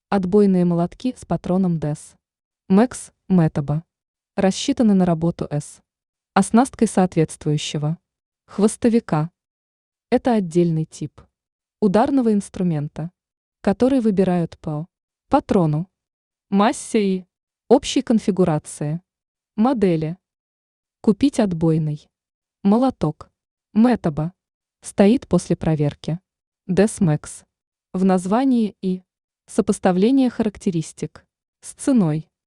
Отбойные молотки с патроном ДЭС. МЭКС, Метаба. Рассчитаны на работу С. Оснасткой соответствующего хвостовика. Это отдельный тип ударного инструмента, который выбирают по патрону, массе и общей конфигурации, модели. Купить отбойный молоток Метаба стоит после проверки ДЭС МЭКС в названии и сопоставление характеристик с ценой.